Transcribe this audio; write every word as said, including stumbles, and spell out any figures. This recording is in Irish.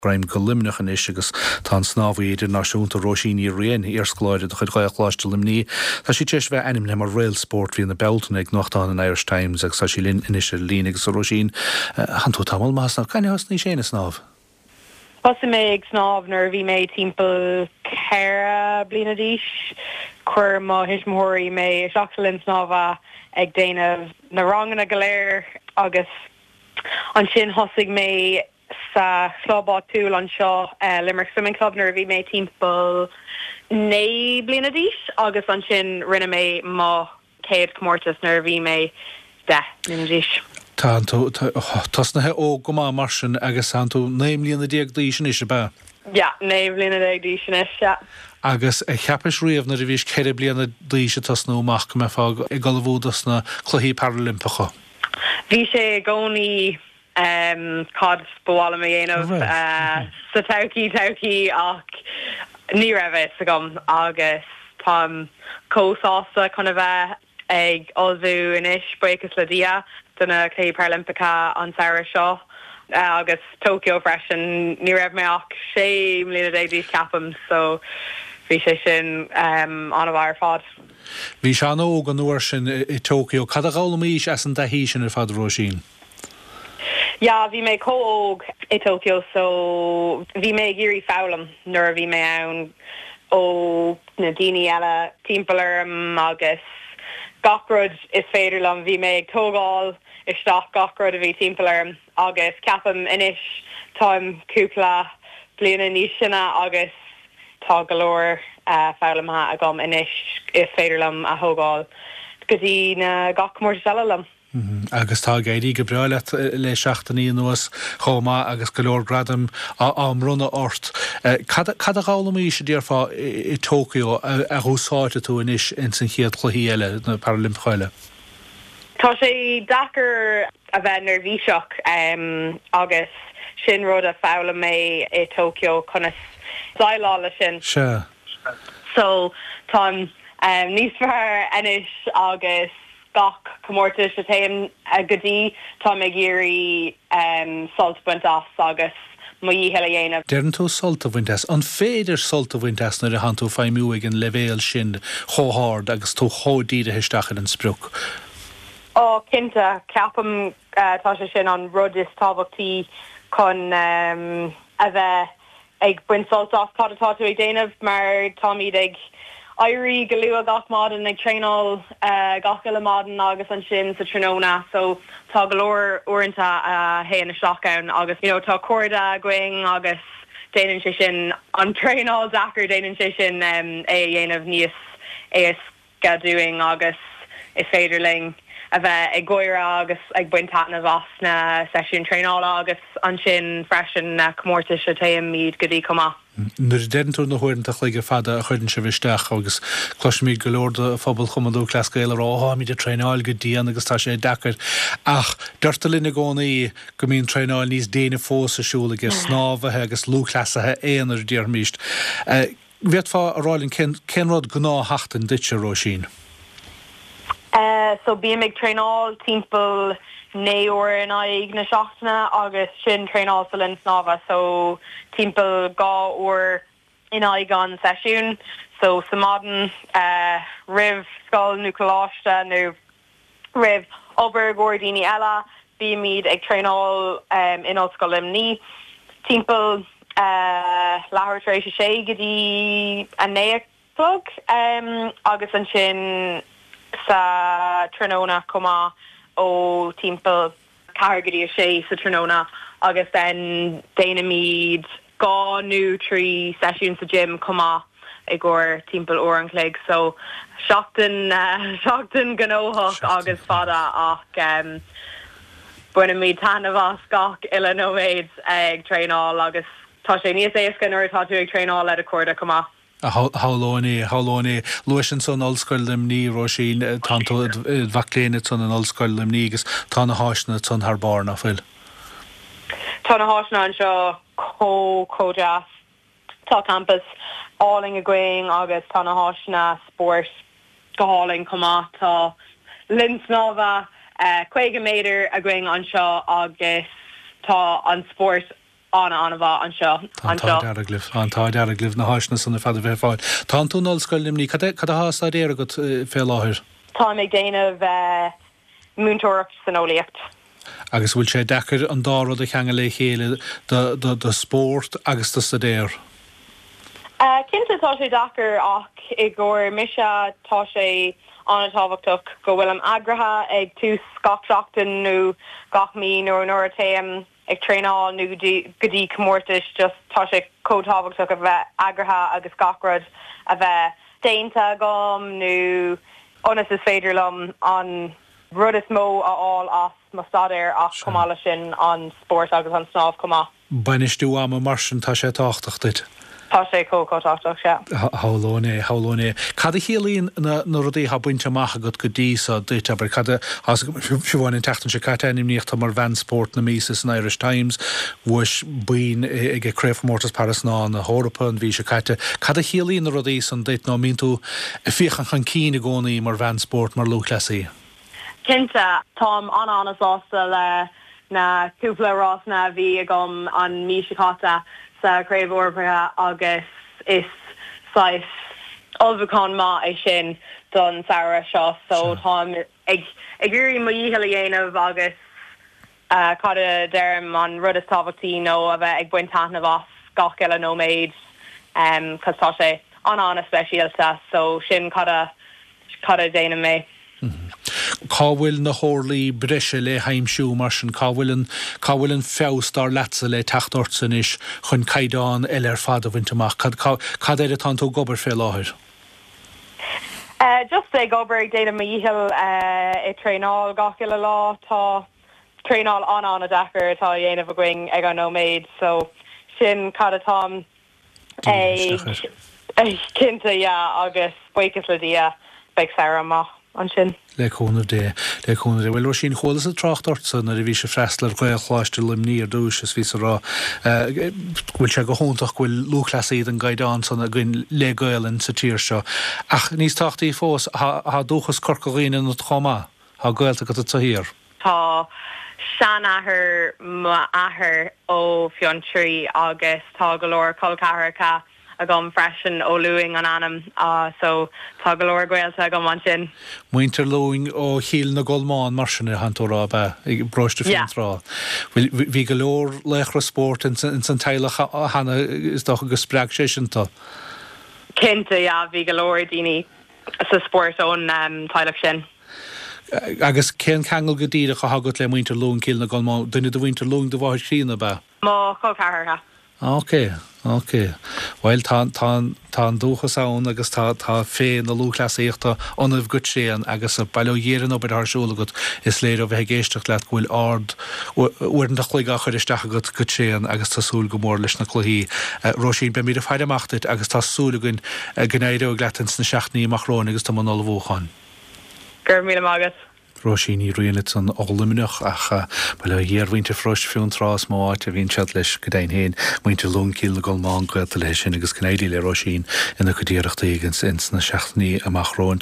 Graim go limnach an is agus tá snábhí idir náisiúnta Róisíní rion ar scláide do chud gaiachláiste limní. Tá sí teis bheith enim le mar railsport hí na Beltain ag nachtán an Irish Times ag sa sí lin inis línig sa Róisín. Han tú tamil más ná caine has ní séna snáb? Hosa mé ag snáb nar bhí mé timpeall ceithre bliana díos chuir má hismóirí mé seachtalinn snábha ag déanamh na ranganna go léir agus an sin hosig mé sa slóbá túil an seo uh, Limerick Swimming Club nar bhí mé timpeall né bliana díos agus an sin rinne mé má céad comórtas nar bhí mé de bliana díos. Tá tas na he ó go má mar sin agus an tú néim líana déag díos is be? Ja, néim líana déag díos is, ja. Agus e cheapis riamh na bhís ceir bliana díos tas nó amach go me fág i galbhúdas na chluí Paralympicha. Bhí sé gcónaí Um, cod bhála mé dhéanamh uh, sa taucí taucí ach ní raibh sa gom agus tá cósásta chuna bheith ag olbhú inis buchas le dia duna clé Paralympica an saoire seo uh, agus Tokyo freisin ní raibh mé ach sé mlíana déag díos ceapam so bhí sé sin um, an a bhar fad. Bhí se an óg an uair sin i Tokyo. Cad a gála míos as an dahí sin ar fad Róisín? Ja, bhí mé cóóg i Tokyo, so bhí mé géirí fálam nuair bhí mé ann ó na daoine eile timpeallarm agus gachrod is féidirlam bhí mé ag tógáil isteach gachrod a bhí timpeallarm agus ceapam inis táim cúpla bliana níos sinna agus tá golóir uh, fálamtha agam inis is féidirlam a thógáil go dtí na gachmórtas eilelam. Mm-hmm. Agus tá géirí go breáile le seachtaí nuas chomá agus go leor gradam am runna ort. Cad a gála mí sé díar fá i Tokyo a húsáite tú inis in san chiad chluí eile na Paralympichaile? Tá sé dachar a bheith nervhíseach um, agus sin rud a fála mé i Tokyo chunas dáilála sin. Se. So tá um, níos fearr inis agus gach comórtas a taim a godí tá mé géirí um, soltbuint as agus má dhíhéile dhéanamh. Dearan tú soltbhaintas, an féidir soltbhaintas nar a han tú feimú ag an levéil sin chóthard agus tú chódíad a histeach an spruc. Ó cinnte ceapam uh, tá sé sin an rud is tábhachtaí chun um, a bheith ag buin soltás cad atá tú ag déanamh mar tá míad ag Airí go luú a gach madan ag tréáil uh, gach le madan agus an sin sa Trinona, so tá golóir uanta uh, hé na seachán agus you know, tá cuarda going agus déanaan sé sin an tréáil dachar déanaan sé sin um, é dhéanamh níos é gadúing agus is féidirling a bheith ag goire agus ag buintatna bhas na sesiún tréáil agus an sin freisin na comórtas a taim míad go dtí comá. Nuair dean tú na huirntaach le go fada a chuidann se bhisteach agus cloismíad go leor de phobal chumadú clascaile á míad a tréáil go dtíana agus tá sé dachar ach deirta linn na gcónaí go mín tréáil níos déana fós a siúla agus snábhathe agus lúchlasathe éonar díar míist. Bhead fá a ráilinn cenrád gná hachtain duitse Róisín? Uh, so bí ag tréáil timpeall néúir in aig na seachtainna agus sin tréáil sa linn snábha, so timpeall gá uair in aig an sesiún, so sa madan uh, rih scoil nucleáiste nó rih obair gcóirdaoine eile bí míad ag tréáil um, in ollscoil limní. Timpeall uh, leabhar tar éis sé go dtí a néachlog um, agus an sin sa Trinona comá ó timpeall cargadí a sé sa Trinona agus den déana míad gá nó trí sesiún sa gym comá i ggur timpeall ó an cléig, so seachtain uh, seachtain gnóthach agus fada ach um, buine míad tanna bhas gach ile nóméid ag tréáil agus tá sé níos éascan nuair tá tú ag tréáil le a cuarda comá. A hálóní, hálóní, luis an son olscoil limní Róisín, tanto bhacléine son an olscoil limní agus tá na háisna son haar barna fuil. Tá na háisna an seo có códeas tá campus áling a going agus tá na háisna sport go háling comá tá linsnáva uh, chuige méidir a going an seo agus tá an sport an an bh an seo an seo. Antáid antáid ar a glyh na háisna sanna fada bheith fáil. Tá tú nóscoillimní cad a hásá éar go fé láthir. Tá ag déanamh múntóireacht san ólaíocht. Agus bhfuil sé dechar an dárad a cheanga le chéile de sport agus de sadéir. Cinnte tá sé dachar ach i ggur mise tá sé an táhachtach go bhfuil an agratha ag tú gach seachtain nó gach mín nó nóir téim ag tréáil nó godí cummórtais just tá sé cótáhachtach a bheith agratha agus gachrad a bheith déanta gom nó onas is féidir lom an rud is mó aáil as má stadéir ach cumála sin an sport agus an snáb cumá. Bainistú am marsin tá sé táchtach dit. Tá sé cótáach se. Hálóné hálóné. Cad a chéalaíon na rudí ha buinte amach go go dtí a duit aber cad siúháin in teachtain se caiitimníocht mar vansport na mísas an Irish Times bhuis buin ag créfmórtas Paris ná na Hórappa an bhí se caiite. Cad a chéalaíon na rudí san deit ná mín tú fiochan chan cína gcónaí mar vansport mar lúchlesaí. Cinnte Tom an anasástal le na cúpla rás na bhí a gom an mísicáta sa Craibh Orpatha agus is sais olbhacán má é sin don Sarah seo so Tom ag gurí mo díhil dhéanamh agus cada derm an rud is tábhachtí nó a bheith ag buinteanna bhas gach eile nóméid cos tá sé an an speisialta so sin cada cada déanam mé. Cáhfuil na hórlaí breise le haimsú mar sin cáhfuiln cáhfuiln féustar letsa le techtort san is chun caidáin eile ar fad a bhainteach cad éidir tá tú gobar fé láthir. Just é gobar ag déanam íhil i tréáil gach eile lá tá tréáil an an a dechar tá dhéanamh a going ag an nóméid so sin cad atá é cinnte agus buchas le dia beag Sarah amach. An sin. Le cónah dé le cónah dé. Bhfuil sin cholas a trachtart san a bhí sé freistal chuáiste limníí ar dúis is ví rá bhfuil se go hóntaach bhfuil lúchlesaíad an gaidáin san a gin le gailen sa tíir seo. Ach níos táchtaí fós há dúchas corcaíine na chomá há gailta go a hír. Tá sean ahar má ahar ó fion trí agus tá go leir colcahracha a gom freisin ó luing an anam uh, so tá go leir gailta go man sin. Muinter luing ó híl na Golmáin mar sin hantórá be ag broiste finrá. Bhí go leir lechra sport in san teilech hanna is doch agus spreag sé sinnta. Cinnte ja bhí go leir daoine sa sport ón um, teilech sin. Agus cén cheangal go dtíad a hagad le muinter luing cíl na Golmáin duine do winter luing do bhaid sína be. Má colcahracha. Ok, ok. Weil tá tá dúchas ann agus tá tá féin na lúchlesaíochta anmh go séan agus a bailhéan op thsúla go is léir a bheith géisteach leat bhfuil ard uan de chuig a chuir isteach go go séan agus tásúl go mór leis na chluí. Roisín be míad a fáid amachtait agus tásúlagann gnéidir a gletans na seaachnaí amachrón agus tá man bhóchan. Gur míle mágat. Roisín í rianit san álamach ach bail a dhéarhainte froist fiún trás máit a bhín sead leis go dain héin muinte lúncíil na Golmáin goilta leis sin agus cnéidí le Roisín ina go ddíireachta igen ins na seaachnaí amachrón.